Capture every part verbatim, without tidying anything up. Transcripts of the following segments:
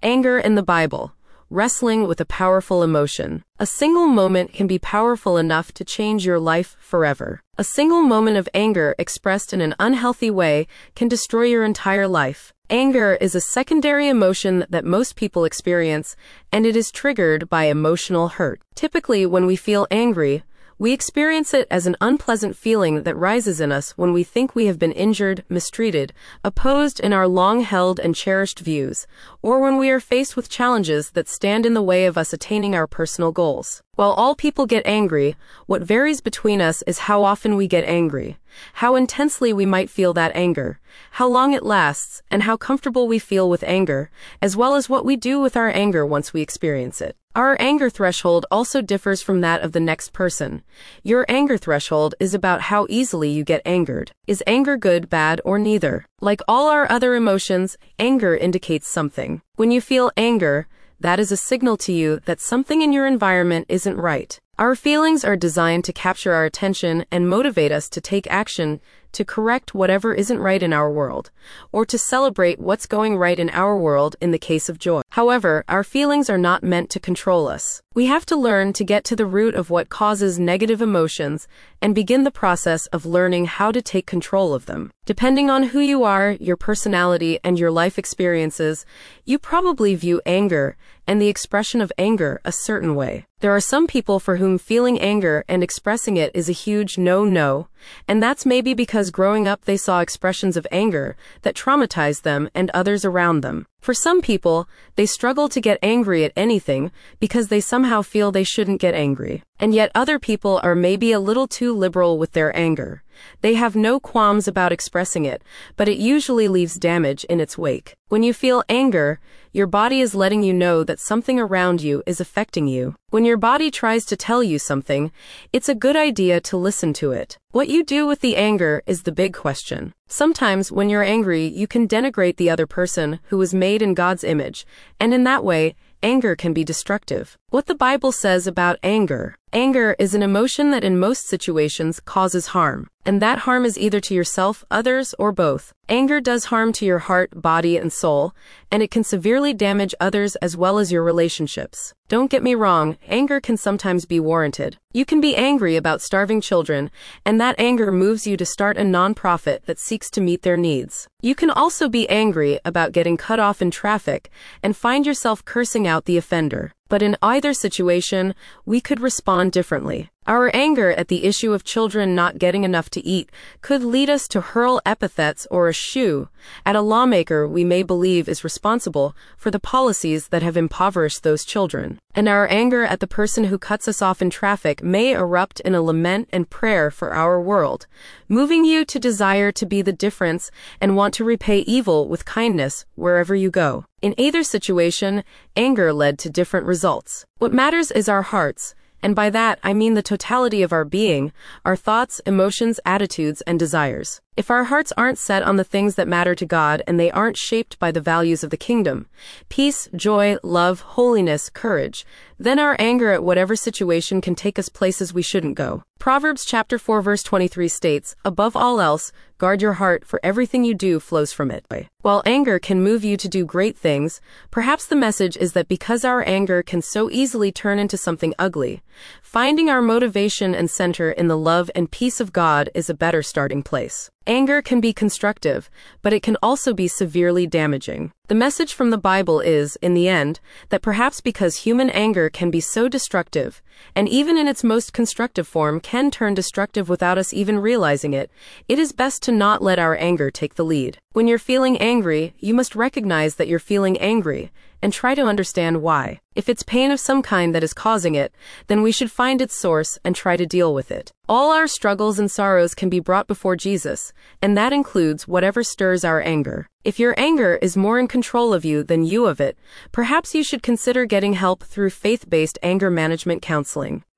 Anger in the Bible. Wrestling with a powerful emotion. A single moment can be powerful enough to change your life forever. A single moment of anger expressed in an unhealthy way can destroy your entire life. Anger is a secondary emotion that most people experience, and it is triggered by emotional hurt. Typically, when we feel angry, we experience it as an unpleasant feeling that rises in us when we think we have been injured, mistreated, opposed in our long-held and cherished views, or when we are faced with challenges that stand in the way of us attaining our personal goals. While all people get angry, what varies between us is how often we get angry, how intensely we might feel that anger, how long it lasts, and how comfortable we feel with anger, as well as what we do with our anger once we experience it. Our anger threshold also differs from that of the next person. Your anger threshold is about how easily you get angered. Is anger good, bad, or neither? Like all our other emotions, anger indicates something. When you feel anger, that is a signal to you that something in your environment isn't right. Our feelings are designed to capture our attention and motivate us to take action to correct whatever isn't right in our world, or to celebrate what's going right in our world in the case of joy. However, our feelings are not meant to control us. We have to learn to get to the root of what causes negative emotions and begin the process of learning how to take control of them. Depending on who you are, your personality, and your life experiences, you probably view anger and the expression of anger a certain way. There are some people for whom feeling anger and expressing it is a huge no-no, and that's maybe because growing up they saw expressions of anger that traumatized them and others around them. For some people, they struggle to get angry at anything because they somehow feel they shouldn't get angry. And yet other people are maybe a little too liberal with their anger. They have no qualms about expressing it, but it usually leaves damage in its wake. When you feel anger, your body is letting you know that something around you is affecting you. When your body tries to tell you something, it's a good idea to listen to it. What you do with the anger is the big question. Sometimes when you're angry, you can denigrate the other person who was made in God's image, and in that way, anger can be destructive. What the Bible says about anger. Anger is an emotion that in most situations causes harm, and that harm is either to yourself, others, or both. Anger does harm to your heart, body, and soul, and it can severely damage others as well as your relationships. Don't get me wrong, anger can sometimes be warranted. You can be angry about starving children, and that anger moves you to start a nonprofit that seeks to meet their needs. You can also be angry about getting cut off in traffic and find yourself cursing out the offender. But in either situation, we could respond differently. Our anger at the issue of children not getting enough to eat could lead us to hurl epithets or a shoo at a lawmaker we may believe is responsible for the policies that have impoverished those children. And our anger at the person who cuts us off in traffic may erupt in a lament and prayer for our world, moving you to desire to be the difference and want to repay evil with kindness wherever you go. In either situation, anger led to different results. What matters is our hearts. And by that, I mean the totality of our being, our thoughts, emotions, attitudes, and desires. If our hearts aren't set on the things that matter to God and they aren't shaped by the values of the kingdom, peace, joy, love, holiness, courage, then our anger at whatever situation can take us places we shouldn't go. Proverbs chapter four verse twenty-three states, "Above all else, guard your heart, for everything you do flows from it." While anger can move you to do great things, perhaps the message is that because our anger can so easily turn into something ugly, finding our motivation and center in the love and peace of God is a better starting place. Anger can be constructive, but it can also be severely damaging. The message from the Bible is, in the end, that perhaps because human anger can be so destructive, and even in its most constructive form can turn destructive without us even realizing it, it is best to not let our anger take the lead. When you're feeling angry, you must recognize that you're feeling angry, and try to understand why. If it's pain of some kind that is causing it, then we should find its source and try to deal with it. All our struggles and sorrows can be brought before Jesus, and that includes whatever stirs our anger. If your anger is more in control of you than you of it, perhaps you should consider getting help through faith-based anger management counseling.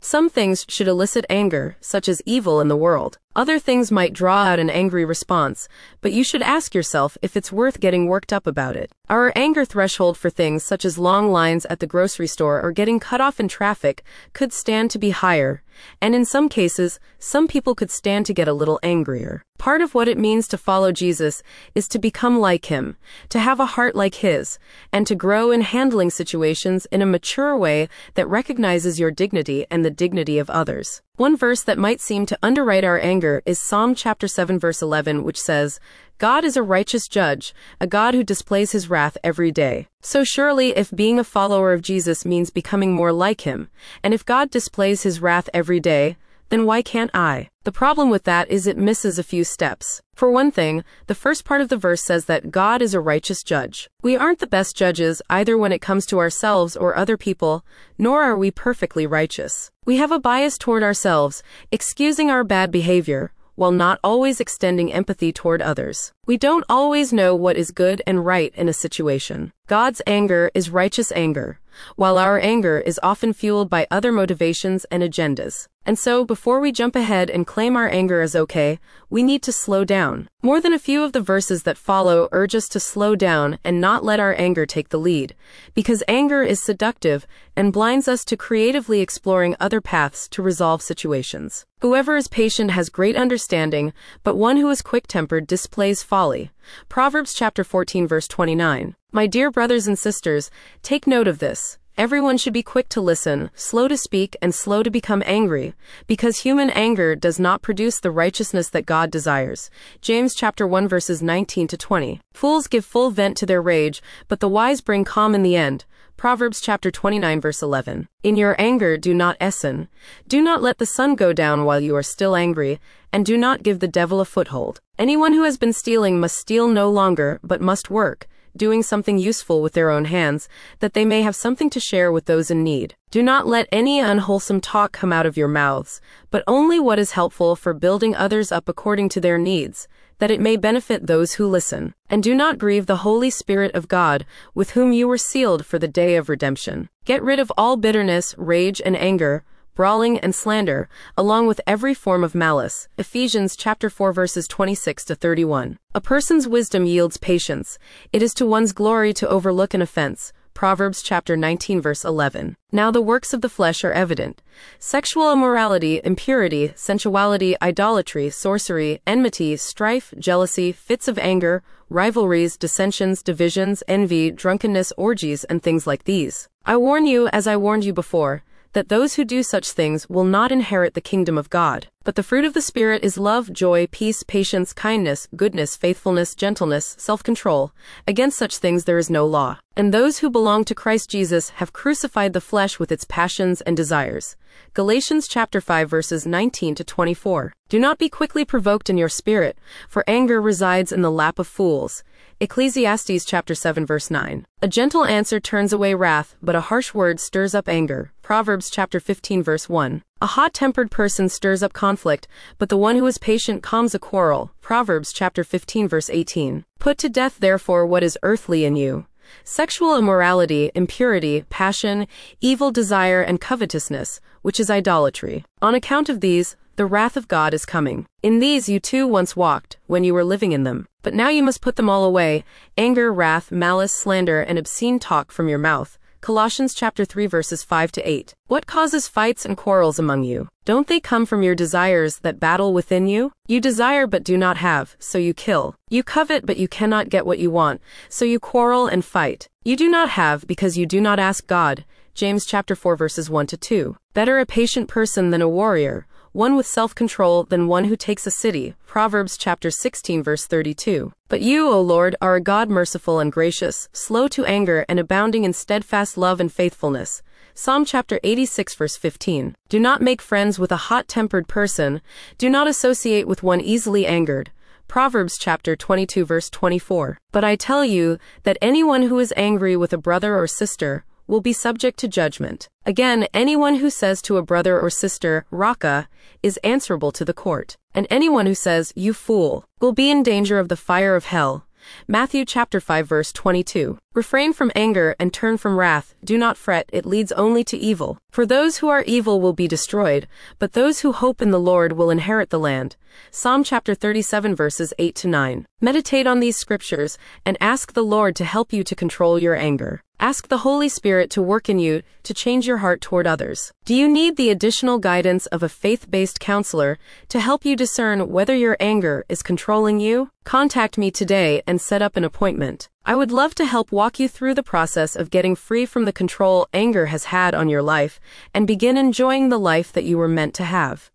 Some things should elicit anger, such as evil in the world. Other things might draw out an angry response, but you should ask yourself if it's worth getting worked up about it. Our anger threshold for things such as long lines at the grocery store or getting cut off in traffic could stand to be higher, and in some cases, some people could stand to get a little angrier. Part of what it means to follow Jesus is to become like him, to have a heart like his, and to grow in handling situations in a mature way that recognizes your dignity and the dignity of others. One verse that might seem to underwrite our anger is Psalm chapter seven verse eleven, which says, "God is a righteous judge, a God who displays his wrath every day." So surely if being a follower of Jesus means becoming more like him, and if God displays his wrath every day, then why can't I? The problem with that is it misses a few steps. For one thing, the first part of the verse says that God is a righteous judge. We aren't the best judges either when it comes to ourselves or other people, nor are we perfectly righteous. We have a bias toward ourselves, excusing our bad behavior, while not always extending empathy toward others. We don't always know what is good and right in a situation. God's anger is righteous anger, while our anger is often fueled by other motivations and agendas. And so, before we jump ahead and claim our anger as okay, we need to slow down. More than a few of the verses that follow urge us to slow down and not let our anger take the lead, because anger is seductive and blinds us to creatively exploring other paths to resolve situations. Whoever is patient has great understanding, but one who is quick-tempered displays folly. Proverbs chapter fourteen verse twenty-nine. My dear brothers and sisters, take note of this. Everyone should be quick to listen, slow to speak, and slow to become angry, because human anger does not produce the righteousness that God desires. James chapter one verses nineteen to twenty. Fools give full vent to their rage, but the wise bring calm in the end. Proverbs chapter twenty-nine verse eleven. In your anger do not essen. Do not let the sun go down while you are still angry, and do not give the devil a foothold. Anyone who has been stealing must steal no longer, but must work, doing something useful with their own hands, that they may have something to share with those in need. Do not let any unwholesome talk come out of your mouths, but only what is helpful for building others up according to their needs, that it may benefit those who listen. And do not grieve the Holy Spirit of God, with whom you were sealed for the day of redemption. Get rid of all bitterness, rage, and anger, brawling and slander, along with every form of malice. Ephesians chapter four verses twenty-six to thirty-one. A person's wisdom yields patience. It is to one's glory to overlook an offense. Proverbs chapter nineteen verse eleven. Now the works of the flesh are evident: sexual immorality, impurity, sensuality, idolatry, sorcery, enmity, strife, jealousy, fits of anger, rivalries, dissensions, divisions, envy, drunkenness, orgies, and things like these. I warn you, as I warned you before, that those who do such things will not inherit the kingdom of God. But the fruit of the Spirit is love, joy, peace, patience, kindness, goodness, faithfulness, gentleness, self-control. Against such things there is no law. And those who belong to Christ Jesus have crucified the flesh with its passions and desires. Galatians chapter five verses nineteen to twenty-four. Do not be quickly provoked in your spirit, for anger resides in the lap of fools. Ecclesiastes chapter seven verse nine. A gentle answer turns away wrath, but a harsh word stirs up anger. Proverbs chapter fifteen verse one. A hot-tempered person stirs up conflict, but the one who is patient calms a quarrel. Proverbs chapter fifteen verse eighteen. Put to death therefore what is earthly in you: sexual immorality, impurity, passion, evil desire, and covetousness, which is idolatry. On account of these, the wrath of God is coming. In these you too once walked, when you were living in them. But now you must put them all away: anger, wrath, malice, slander, and obscene talk from your mouth. Colossians chapter three verses five to eight. What causes fights and quarrels among you? Don't they come from your desires that battle within you? You desire but do not have, so you kill. You covet but you cannot get what you want, so you quarrel and fight. You do not have because you do not ask God. James chapter four verses one to two. Better a patient person than a warrior, one with self-control than one who takes a city. Proverbs chapter sixteen verse thirty-two. But you, O Lord, are a God merciful and gracious, slow to anger and abounding in steadfast love and faithfulness. Psalm chapter eighty-six verse fifteen. Do not make friends with a hot-tempered person. Do not associate with one easily angered. Proverbs chapter twenty-two verse twenty-four. But I tell you that anyone who is angry with a brother or sister will be subject to judgment. Again, anyone who says to a brother or sister, Raka, is answerable to the court. And anyone who says, you fool, will be in danger of the fire of hell. Matthew chapter five verse twenty-two. Refrain from anger and turn from wrath. Do not fret, it leads only to evil. For those who are evil will be destroyed, but those who hope in the Lord will inherit the land. Psalm chapter thirty-seven verses eight to nine. Meditate on these scriptures and ask the Lord to help you to control your anger. Ask the Holy Spirit to work in you to change your heart toward others. Do you need the additional guidance of a faith-based counselor to help you discern whether your anger is controlling you? Contact me today and set up an appointment. I would love to help walk you through the process of getting free from the control anger has had on your life and begin enjoying the life that you were meant to have.